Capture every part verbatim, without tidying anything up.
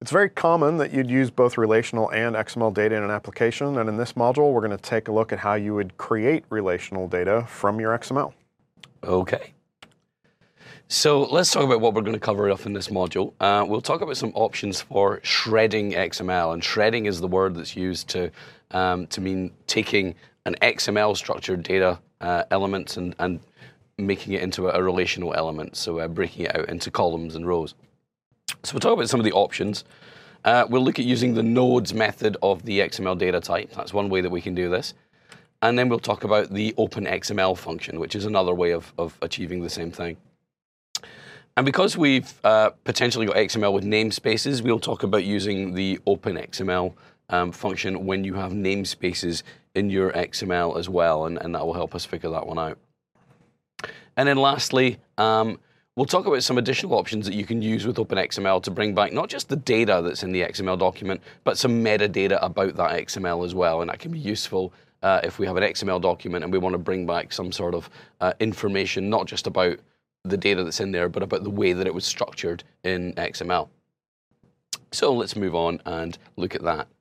It's very common that you'd use both relational and X M L data in an application, and in this module, we're going to take a look at how you would create relational data from your X M L. Okay. So let's talk about what we're going to cover off in this module. Uh, we'll talk about some options for shredding X M L, and shredding is the word that's used to um, to mean taking an X M L structured data uh, element and, and making it into a, a relational element, so uh, breaking it out into columns and rows. So we'll talk about some of the options. Uh, we'll look at using the nodes method of the X M L data type. That's one way that we can do this. And then we'll talk about the OpenXML function, which is another way of, of achieving the same thing. And because we've uh, potentially got X M L with namespaces, we'll talk about using the OpenXML um, function when you have namespaces in your X M L as well, and, and that will help us figure that one out. And then lastly, um, we'll talk about some additional options that you can use with OpenXML to bring back not just the data that's in the X M L document, but some metadata about that X M L as well. And that can be useful uh, if we have an X M L document and we want to bring back some sort of uh, information, not just about the data that's in there, but about the way that it was structured in X M L. So let's move on and look at that.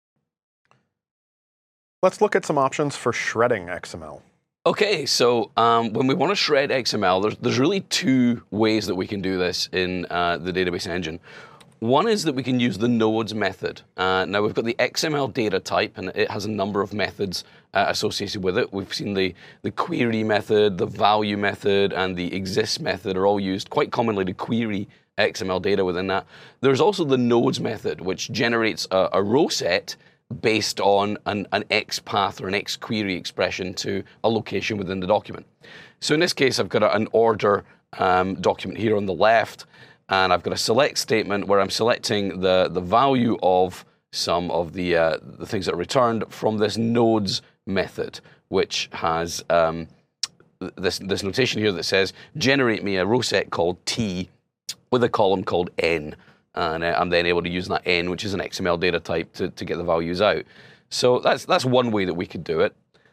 Let's look at some options for shredding X M L. Okay, so um, when we want to shred X M L, there's, there's really two ways that we can do this in uh, the database engine. One is that we can use the nodes method. Uh, now we've got the X M L data type, and it has a number of methods uh, associated with it. We've seen the, the query method, the value method, and the exist method are all used quite commonly to query X M L data within that. There's also the nodes method, which generates a, a row set based on an, an X path or an X query expression to a location within the document. So in this case, I've got a, an order um, document here on the left, and I've got a select statement where I'm selecting the, the value of some of the, uh, the things that are returned from this nodes method, which has um, this, this notation here that says, generate me a row set called T with a column called N. And I'm then able to use that N, which is an X M L data type, to, to get the values out. So that's, that's one way that we could do it.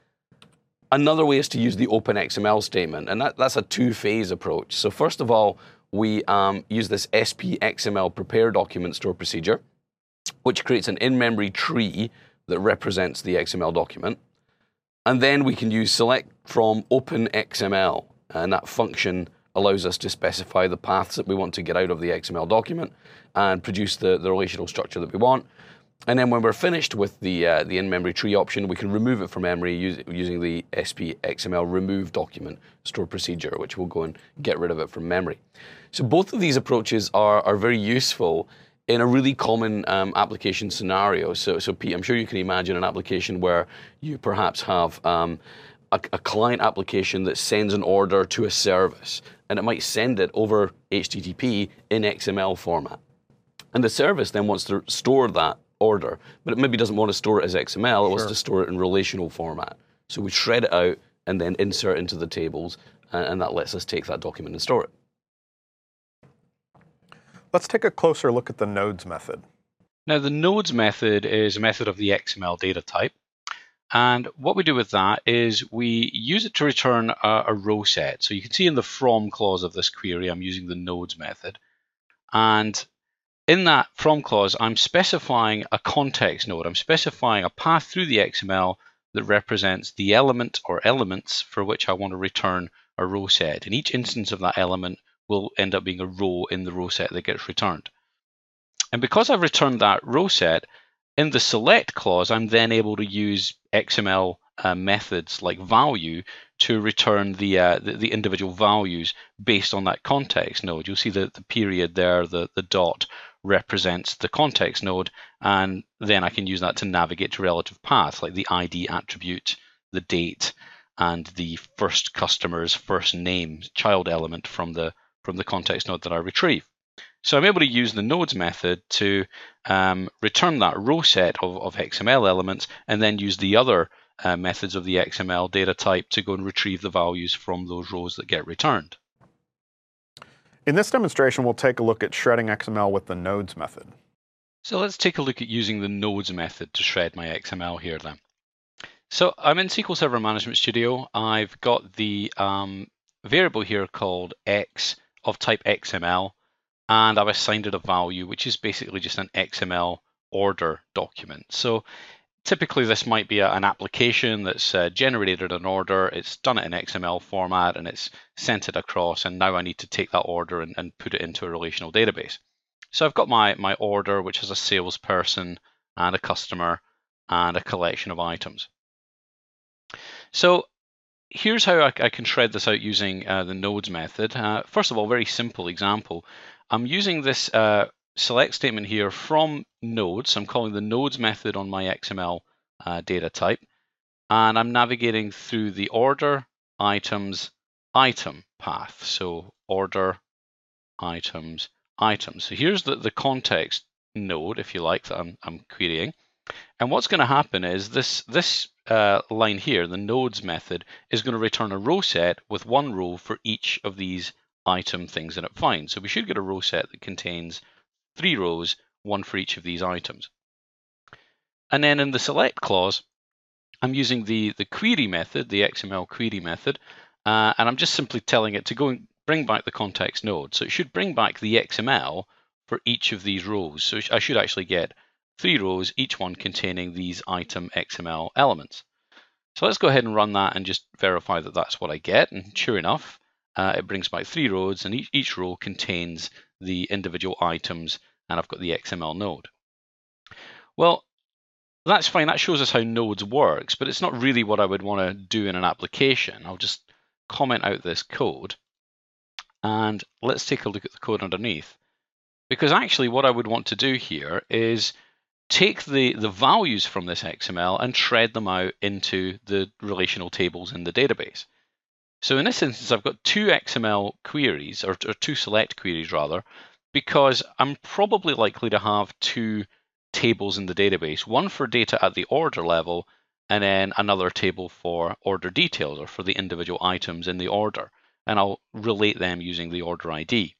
Another way is to use the OpenXML statement, and that, that's a two-phase approach. So first of all, we um, use this S P X M L prepare document store procedure, which creates an in-memory tree that represents the X M L document. And then we can use select from OpenXML, and that function allows us to specify the paths that we want to get out of the X M L document and produce the, the relational structure that we want. And then when we're finished with the, uh, the in-memory tree option, we can remove it from memory use, using the S P X M L remove document store procedure, which will go and get rid of it from memory. So both of these approaches are, are very useful in a really common um, application scenario. So, so Pete, I'm sure you can imagine an application where you perhaps have um, a, a client application that sends an order to a service, and it might send it over H T T P in X M L format. And the service then wants to store that order, but it maybe doesn't want to store it as X M L, it sure. wants to store it in relational format. So we shred it out and then insert into the tables, and, and that lets us take that document and store it. Let's take a closer look at the nodes method. Now the nodes method is a method of the X M L data type. And what we do with that is we use it to return a, a row set. So you can see in the from clause of this query, I'm using the nodes method. And in that from clause, I'm specifying a context node. I'm specifying a path through the X M L that represents the element or elements for which I want to return a row set. And each instance of that element will end up being a row in the row set that gets returned. And because I've returned that row set, in the select clause, I'm then able to use X M L uh, methods like value to return the, uh, the the individual values based on that context node. You'll see the, the period there, the, the dot represents the context node, and then I can use that to navigate to relative paths like the I D attribute, the date, and the first customer's first name child element from the from the context node that I retrieve. So I'm able to use the nodes method to um, return that row set of, of X M L elements, and then use the other uh, methods of the X M L data type to go and retrieve the values from those rows that get returned. In this demonstration, we'll take a look at shredding X M L with the nodes method. So let's take a look at using the nodes method to shred my X M L here then. So I'm in S Q L Server Management Studio. I've got the um, variable here called X of type X M L. and I've assigned it a value, which is basically just an X M L order document. So typically this might be a, an application that's uh, generated an order, it's done it in X M L format, and it's sent it across, and now I need to take that order and, and put it into a relational database. So I've got my, my order, which has a salesperson and a customer and a collection of items. So here's how I, I can shred this out using uh, the nodes method. Uh, first of all, very simple example. I'm using this uh, select statement here from nodes. I'm calling the nodes method on my X M L uh, data type, and I'm navigating through the order, items, item path. So order, items, items. So here's the, the context node, if you like, that I'm, I'm querying. And what's going to happen is this, this uh, line here, the nodes method, is going to return a row set with one row for each of these item things that it finds. So we should get a row set that contains three rows, one for each of these items. And then in the select clause, I'm using the, the query method, the X M L query method, uh, and I'm just simply telling it to go and bring back the context node. So it should bring back the X M L for each of these rows. So I should actually get three rows, each one containing these item X M L elements. So let's go ahead and run that and just verify that that's what I get. And sure enough, uh, it brings back three rows, and each, each row contains the individual items, and I've got the X M L node. Well, that's fine. That shows us how nodes works, but it's not really what I would want to do in an application. I'll just comment out this code, and let's take a look at the code underneath. Because actually what I would want to do here is take the, the values from this X M L and shred them out into the relational tables in the database. So in this instance, I've got two X M L queries, or, or two select queries rather, because I'm probably likely to have two tables in the database, one for data at the order level, and then another table for order details, or for the individual items in the order. And I'll relate them using the order I D.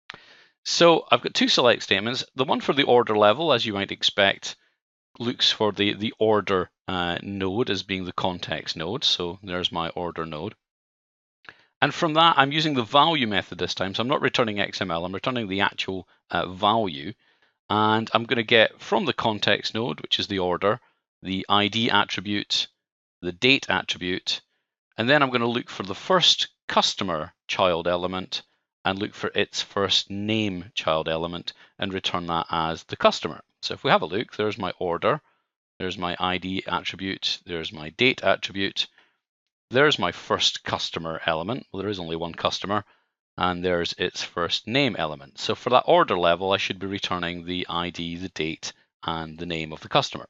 So I've got two select statements. The one for the order level, as you might expect, looks for the, the order uh, node as being the context node. So there's my order node. And from that, I'm using the value method this time. So I'm not returning X M L, I'm returning the actual uh, value. And I'm going to get from the context node, which is the order, the I D attribute, the date attribute, and then I'm going to look for the first customer child element and look for its first name child element and return that as the customer. So if we have a look, there's my order, there's my I D attribute, there's my date attribute, there's my first customer element. Well, there is only one customer, and there's its first name element. So for that order level, I should be returning the I D, the date, and the name of the customer.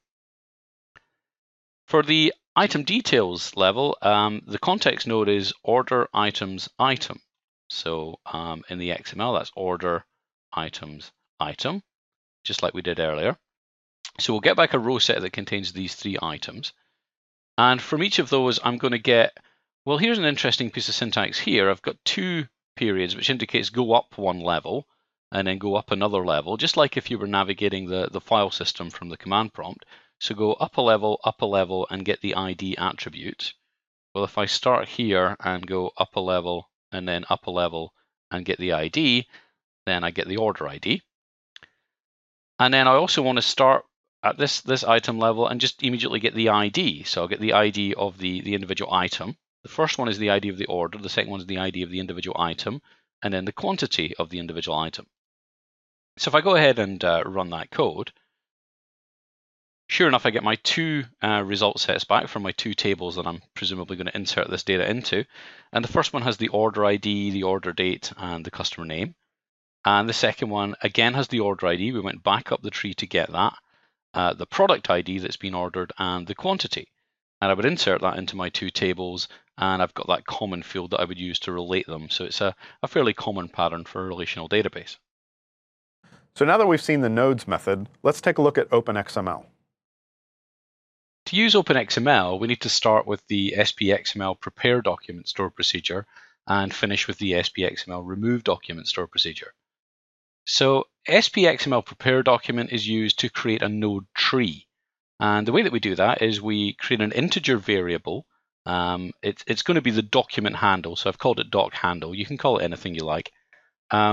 For the item details level, um, the context node is order items item. So um, in the X M L, that's order items item, just like we did earlier. So we'll get back a row set that contains these three items. And from each of those, I'm going to get, well, here's an interesting piece of syntax here. I've got two periods, which indicates go up one level and then go up another level, just like if you were navigating the, the file system from the command prompt. So go up a level, up a level, and get the I D attribute. Well, if I start here and go up a level and then up a level and get the I D, then I get the order I D. And then I also want to start at this, this item level and just immediately get the I D. So I'll get the I D of the, the individual item. The first one is the I D of the order, the second one is the I D of the individual item, and then the quantity of the individual item. So if I go ahead and uh, run that code, sure enough, I get my two uh, result sets back from my two tables that I'm presumably going to insert this data into. And the first one has the order I D, the order date, and the customer name. And the second one, again, has the order I D. We went back up the tree to get that. Uh, the product I D that's been ordered, and the quantity. And I would insert that into my two tables, and I've got that common field that I would use to relate them. So it's a, a fairly common pattern for a relational database. So now that we've seen the nodes method, let's take a look at OpenXML. To use OpenXML, we need to start with the S P X M L prepare document store procedure and finish with the S P X M L remove document store procedure. So S P X M L prepare document is used to create a node tree. And the way that we do that is we create an integer variable. Um, it, it's going to be the document handle. So I've called it doc handle. You can call it anything you like. Um,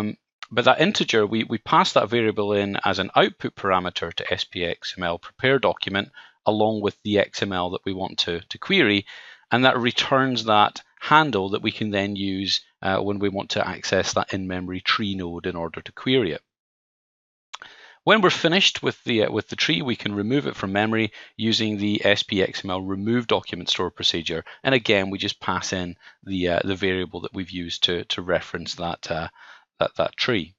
But that integer, we, we pass that variable in as an output parameter to S P X M L prepare document along with the X M L that we want to, to query, and that returns that handle that we can then use uh, when we want to access that in-memory tree node in order to query it. When we're finished with the uh, with the tree, we can remove it from memory using the S P X M L remove document store procedure, and again we just pass in the uh, the variable that we've used to to reference that uh, that that tree.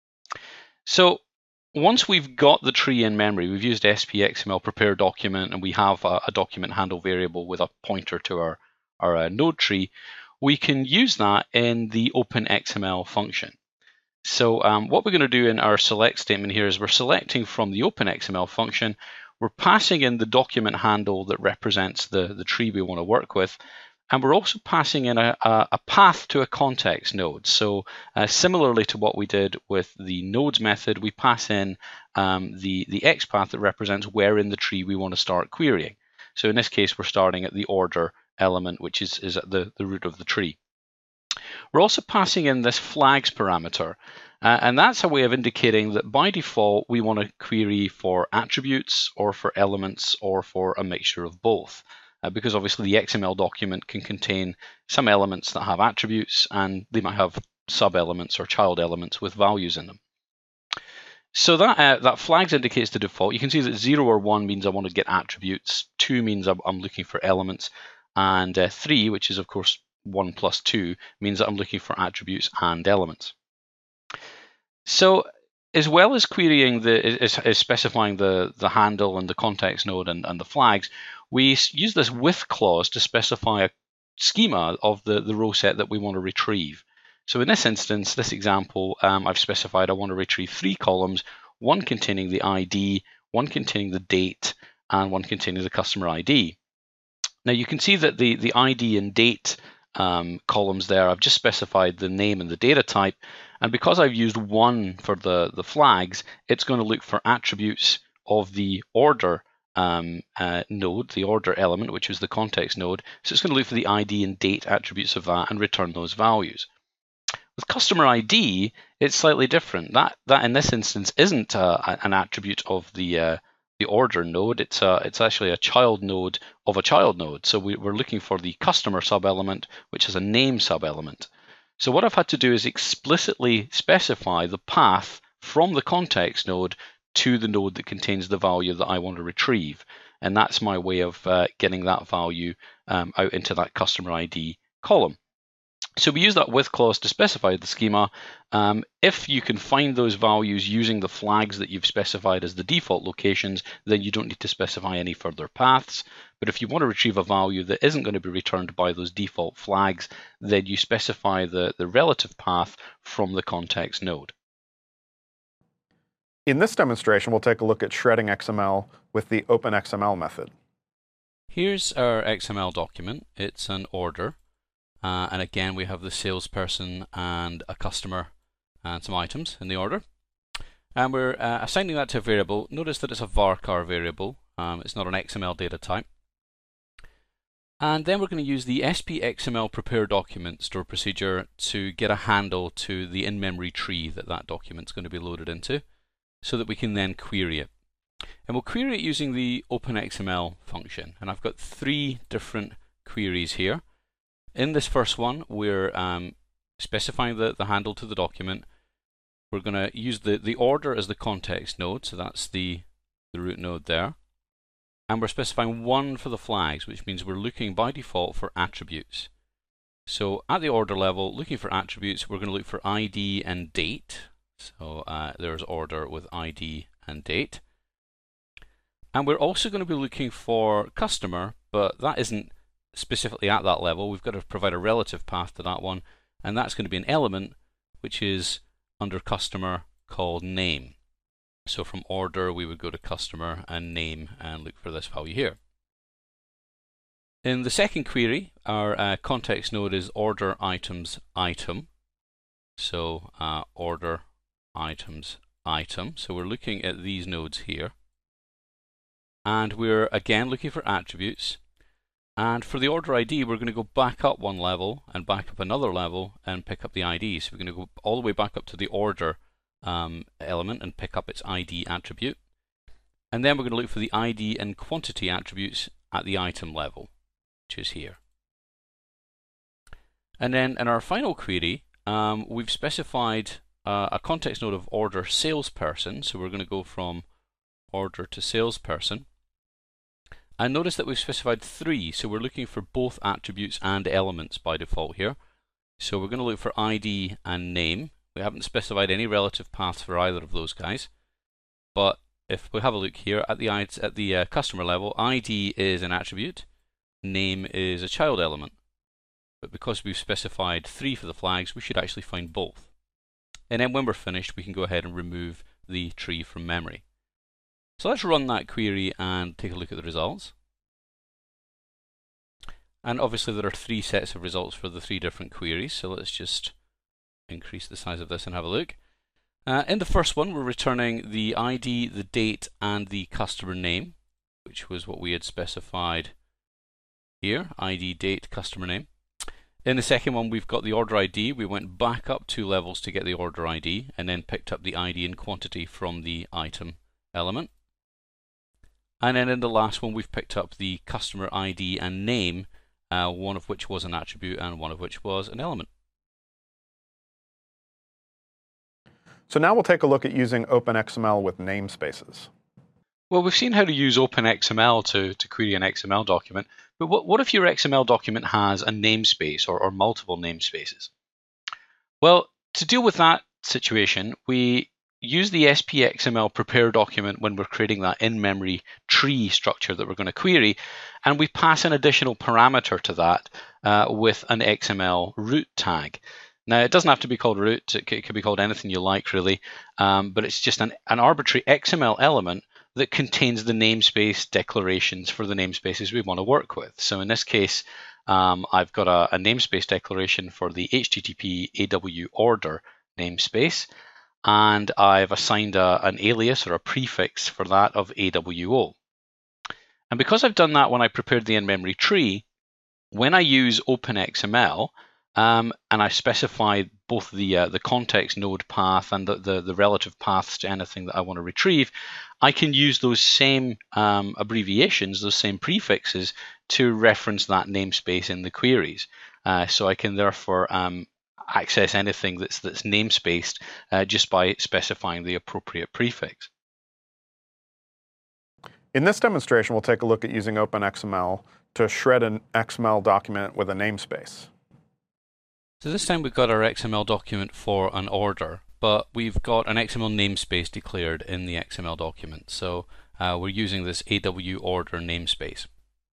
So once we've got the tree in memory, we've used S P X M L prepare document, and we have a, a document handle variable with a pointer to our our uh, node tree. We can use that in the OpenXML function. So um, what we're going to do in our select statement here is we're selecting from the OpenXML function, we're passing in the document handle that represents the, the tree we want to work with, and we're also passing in a, a, a path to a context node. So uh, similarly to what we did with the nodes method, we pass in um, the, the X path that represents where in the tree we want to start querying. So in this case, we're starting at the order element, which is, is at the, the root of the tree. We're also passing in this flags parameter, uh, and that's a way of indicating that by default we want to query for attributes or for elements or for a mixture of both, uh, because obviously the X M L document can contain some elements that have attributes and they might have sub-elements or child elements with values in them. So that uh, that flags indicates the default. You can see that zero or one means I want to get attributes, two means I'm, I'm looking for elements, and uh, three, which is of course one plus two, means that I'm looking for attributes and elements. So as well as querying the, is, is specifying the, the handle and the context node and, and the flags, we use this with clause to specify a schema of the, the row set that we want to retrieve. So in this instance, this example, um, I've specified I want to retrieve three columns, one containing the I D, one containing the date, and one containing the customer I D. Now you can see that the, the I D and date Um, columns there, I've just specified the name and the data type, and because I've used one for the, the flags, it's going to look for attributes of the order um, uh, node, the order element, which was the context node, so it's going to look for the I D and date attributes of that and return those values. With customer I D, it's slightly different. That, that in this instance isn't uh, an attribute of the uh, the order node, it's a, it's actually a child node of a child node. So we, we're looking for the customer sub-element, which is a name sub-element. So what I've had to do is explicitly specify the path from the context node to the node that contains the value that I want to retrieve. And that's my way of uh, getting that value um, out into that customer I D column. So we use that with clause to specify the schema. Um, if you can find those values using the flags that you've specified as the default locations, then you don't need to specify any further paths. But if you want to retrieve a value that isn't going to be returned by those default flags, then you specify the, the relative path from the context node. In this demonstration, we'll take a look at shredding X M L with the OpenXML method. Here's our X M L document. It's an order. Uh, and again, we have the salesperson and a customer and some items in the order. And we're uh, assigning that to a variable. Notice that it's a varchar variable. Um, it's not an X M L data type. And then we're going to use the S P X M L prepare document store procedure to get a handle to the in-memory tree that that document's going to be loaded into, so that we can then query it. And we'll query it using the OpenXML function. And I've got three different queries here. In this first one, we're um, specifying the, the handle to the document. We're going to use the, the order as the context node, so that's the, the root node there. And we're specifying one for the flags, which means we're looking by default for attributes. So at the order level, looking for attributes, we're going to look for I D and date. So uh, there's order with I D and date. And we're also going to be looking for customer, but that isn't specifically at that level. We've got to provide a relative path to that one, and that's going to be an element which is under customer called name. So from order we would go to customer and name and look for this value here. In the second query, our uh, context node is order items item. So uh, order items item. So we're looking at these nodes here, and we're again looking for attributes. And for the order I D, we're going to go back up one level and back up another level and pick up the I D. So we're going to go all the way back up to the order um, element and pick up its I D attribute. And then we're going to look for the I D and quantity attributes at the item level, which is here. And then in our final query, um, we've specified uh, a context node of order salesperson. So we're going to go from order to salesperson. And notice that we've specified three, so we're looking for both attributes and elements by default here. So we're going to look for I D and name. We haven't specified any relative paths for either of those guys. But if we have a look here at the, at the uh, customer level, I D is an attribute, name is a child element. But because we've specified three for the flags, we should actually find both. And then when we're finished, we can go ahead and remove the tree from memory. So let's run that query and take a look at the results. And obviously there are three sets of results for the three different queries, so let's just increase the size of this and have a look. Uh, in the first one, we're returning the I D, the date, and the customer name, which was what we had specified here, I D, date, customer name. In the second one, we've got the order I D. We went back up two levels to get the order I D, and then picked up the I D and quantity from the item element. And then in the last one, we've picked up the customer I D and name, uh, one of which was an attribute and one of which was an element. So now we'll take a look at using OpenXML with namespaces. Well, we've seen how to use OpenXML to, to query an X M L document, but what, what if your X M L document has a namespace or, or multiple namespaces? Well, to deal with that situation, we use the S P X M L prepare document when we're creating that in-memory tree structure that we're going to query, and we pass an additional parameter to that uh, with an X M L root tag. Now, it doesn't have to be called root, it can be called anything you like, really, um, but it's just an, an arbitrary X M L element that contains the namespace declarations for the namespaces we want to work with. So in this case, um, I've got a, a namespace declaration for the H T T P A W order namespace, and I've assigned a, an alias or a prefix for that of A W O. And because I've done that when I prepared the in-memory tree, when I use OpenXML, Um, and I specified both the uh, the context node path and the, the, the relative paths to anything that I want to retrieve, I can use those same um, abbreviations, those same prefixes, to reference that namespace in the queries. Uh, so I can therefore um, access anything that's that's namespaced uh, just by specifying the appropriate prefix. In this demonstration, we'll take a look at using OpenXML to shred an X M L document with a namespace. So this time we've got our X M L document for an order, but we've got an X M L namespace declared in the X M L document. So uh, we're using this A W order namespace.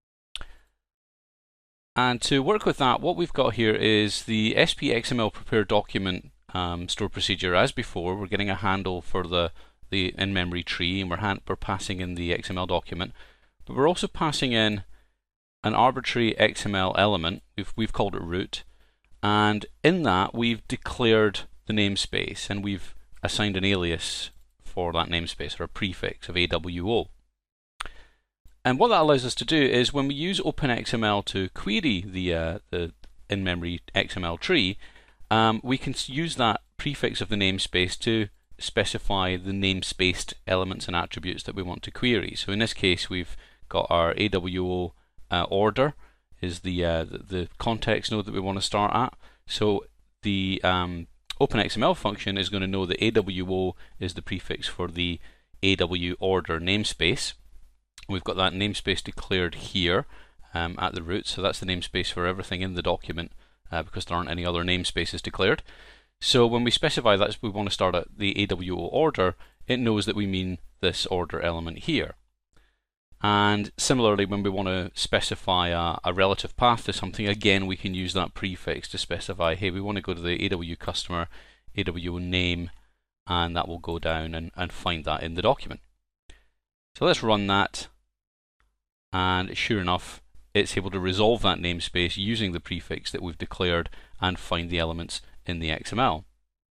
And to work with that, what we've got here is the S P X M L prepare document um, store procedure. As before, we're getting a handle for the, the in-memory tree, and we're, hand, we're passing in the X M L document. But we're also passing in an arbitrary X M L element. We've, we've called it root. And in that, we've declared the namespace, and we've assigned an alias for that namespace, or a prefix of A W O. And what that allows us to do is, when we use OpenXML to query the, uh, the in-memory X M L tree, um, we can use that prefix of the namespace to specify the namespaced elements and attributes that we want to query. So in this case, we've got our A W O uh, order, is the, uh, the the context node that we want to start at. So the um, OpenXML function is going to know that A W O is the prefix for the A W order namespace. We've got that namespace declared here um, at the root, so that's the namespace for everything in the document uh, because there aren't any other namespaces declared. So when we specify that we want to start at the A W O order, it knows that we mean this order element here. And similarly, when we want to specify a, a relative path to something, again, we can use that prefix to specify, hey, we want to go to the A W customer, A W name, and that will go down and, and find that in the document. So let's run that, and sure enough, it's able to resolve that namespace using the prefix that we've declared and find the elements in the X M L.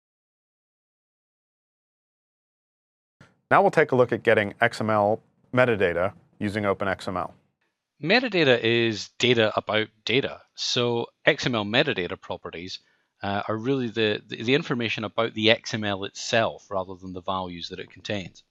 Now we'll take a look at getting X M L metadata using OpenXML. Metadata is data about data. So X M L metadata properties uh, are really the, the, the information about the X M L itself rather than the values that it contains.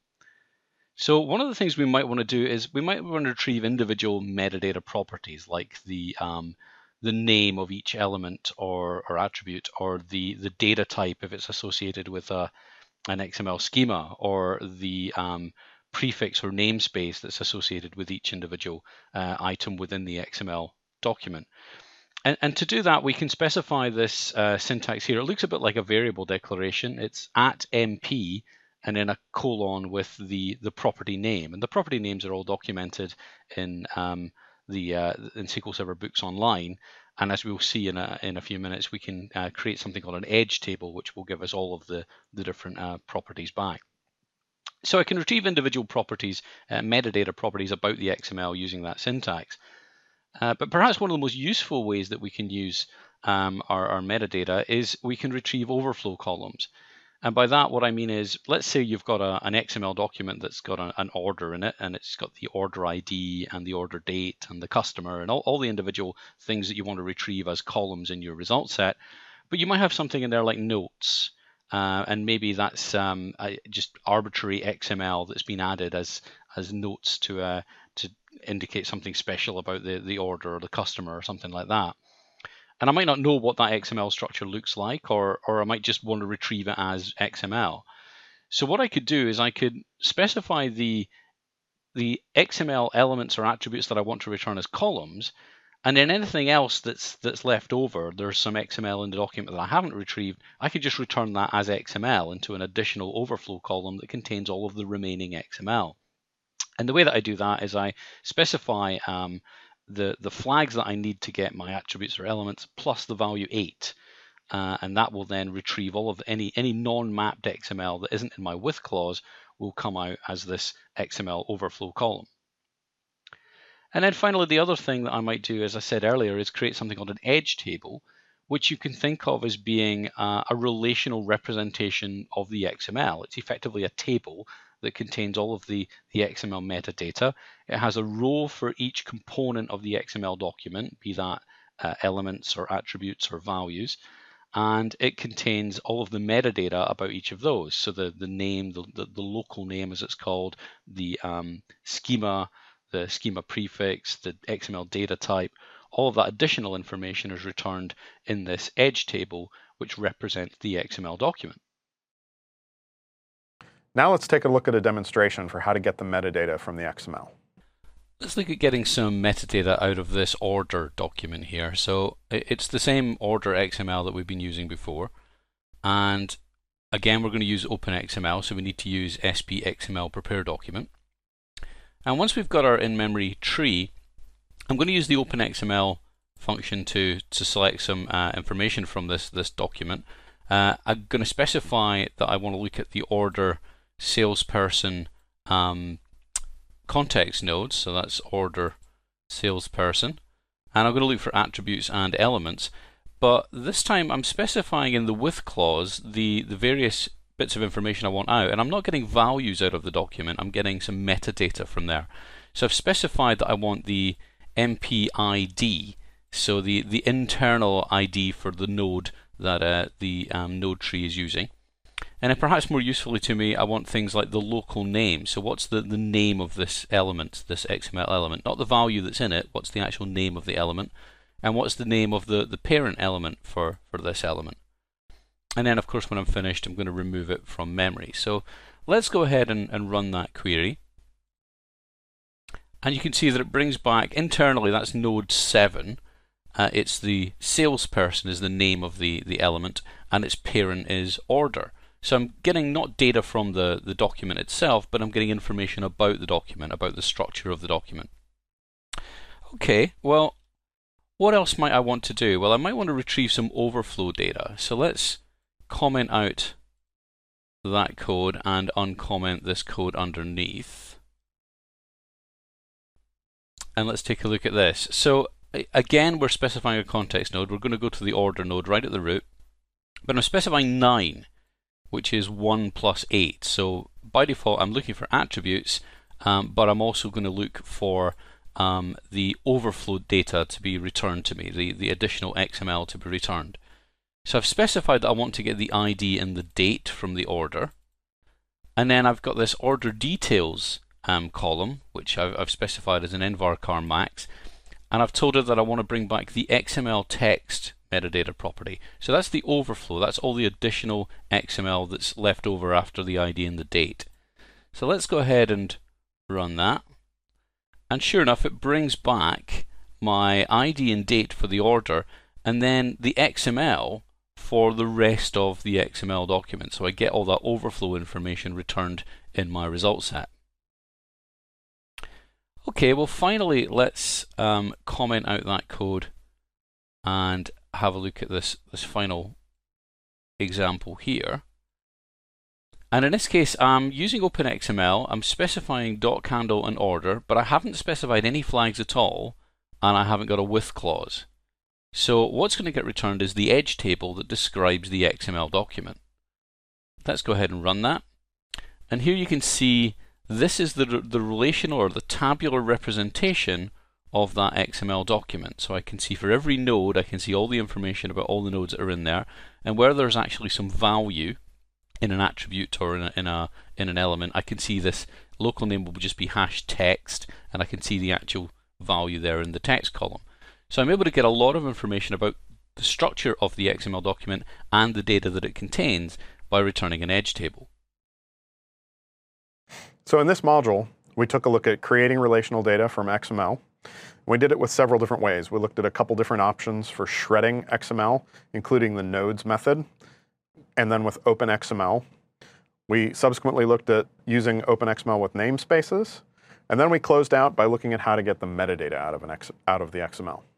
So one of the things we might want to do is we might want to retrieve individual metadata properties like the um, the name of each element or, or attribute, or the, the data type if it's associated with a, an X M L schema, or the um, prefix or namespace that's associated with each individual uh, item within the X M L document. And, and to do that, we can specify this uh, syntax here. It looks a bit like a variable declaration. It's at M P and then a colon with the, the property name. And the property names are all documented in um, the uh, in S Q L Server Books Online. And as we'll see in a, in a few minutes, we can uh, create something called an edge table, which will give us all of the, the different uh, properties back. So I can retrieve individual properties, uh, metadata properties about the X M L using that syntax. Uh, but perhaps one of the most useful ways that we can use um, our, our metadata is we can retrieve overflow columns. And by that, what I mean is, let's say you've got a, an X M L document that's got a, an order in it, and it's got the order I D and the order date and the customer and all, all the individual things that you want to retrieve as columns in your result set. But you might have something in there like notes, uh, and maybe that's um, a, just arbitrary X M L that's been added as as notes to uh, to indicate something special about the, the order or the customer or something like that. And I might not know what that X M L structure looks like, or, or I might just want to retrieve it as X M L. So what I could do is I could specify the, the X M L elements or attributes that I want to return as columns, and then anything else that's, that's left over, there's some X M L in the document that I haven't retrieved, I could just return that as X M L into an additional overflow column that contains all of the remaining X M L. And the way that I do that is I specify um, the, the flags that I need to get my attributes or elements plus the value eight. Uh, and that will then retrieve all of any, any non-mapped X M L that isn't in my with clause will come out as this X M L overflow column. And then finally, the other thing that I might do, as I said earlier, is create something called an edge table, which you can think of as being uh, a relational representation of the X M L. It's effectively a table that contains all of the, the X M L metadata. It has a row for each component of the X M L document, be that uh, elements or attributes or values, and it contains all of the metadata about each of those. So the, the name, the, the, the local name as it's called, the um, schema, the schema prefix, the X M L data type, all of that additional information is returned in this edge table, which represents the X M L document. Now let's take a look at a demonstration for how to get the metadata from the X M L. Let's look at getting some metadata out of this order document here. So it's the same order X M L that we've been using before. And again, we're going to use OpenXML, so we need to use S P X M L prepare document. And once we've got our in-memory tree, I'm going to use the OpenXML function to, to select some uh, information from this, this document. Uh, I'm going to specify that I want to look at the order salesperson um, context nodes, so that's order salesperson, and I'm going to look for attributes and elements, but this time I'm specifying in the with clause the, the various bits of information I want out, and I'm not getting values out of the document, I'm getting some metadata from there. So I've specified that I want the M P I D, so the, the internal I D for the node that uh, the um, node tree is using. And then perhaps more usefully to me, I want things like the local name. So what's the, the name of this element, this X M L element? Not the value that's in it, what's the actual name of the element? And what's the name of the, the parent element for, for this element? And then of course when I'm finished, I'm going to remove it from memory. So let's go ahead and, and run that query. And you can see that it brings back, internally that's node seven. Uh, it's the salesperson is the name of the, the element, and its parent is order. So I'm getting not data from the, the document itself, but I'm getting information about the document, about the structure of the document. Okay, well, what else might I want to do? Well, I might want to retrieve some overflow data. So let's comment out that code and uncomment this code underneath. And let's take a look at this. So again, we're specifying a context node. We're going to go to the order node right at the root, but I'm specifying nine, which is one plus eight. So by default, I'm looking for attributes, um, but I'm also going to look for um, the overflow data to be returned to me, the, the additional X M L to be returned. So I've specified that I want to get the I D and the date from the order. And then I've got this order details um, column, which I've, I've specified as an nvarchar max. And I've told it that I want to bring back the X M L text metadata property. So that's the overflow. That's all the additional X M L that's left over after the I D and the date. So let's go ahead and run that. And sure enough, it brings back my I D and date for the order, and then the X M L for the rest of the X M L document. So I get all that overflow information returned in my result set. Okay, well finally let's um, comment out that code and have a look at this, this final example here. And in this case, I'm using OpenXML, I'm specifying doc handle and order, but I haven't specified any flags at all, and I haven't got a with clause. So what's going to get returned is the edge table that describes the X M L document. Let's go ahead and run that. And here you can see this is the, the relational or the tabular representation of that X M L document. So I can see for every node, I can see all the information about all the nodes that are in there, and where there's actually some value in an attribute or in a, in a in an element, I can see this local name will just be hash text, and I can see the actual value there in the text column. So I'm able to get a lot of information about the structure of the X M L document and the data that it contains by returning an edge table. So in this module, we took a look at creating relational data from X M L. We did it with several different ways. We looked at a couple different options for shredding X M L, including the nodes method, and then with OpenXML. We subsequently looked at using OpenXML with namespaces, and then we closed out by looking at how to get the metadata out of, an X, out of the X M L.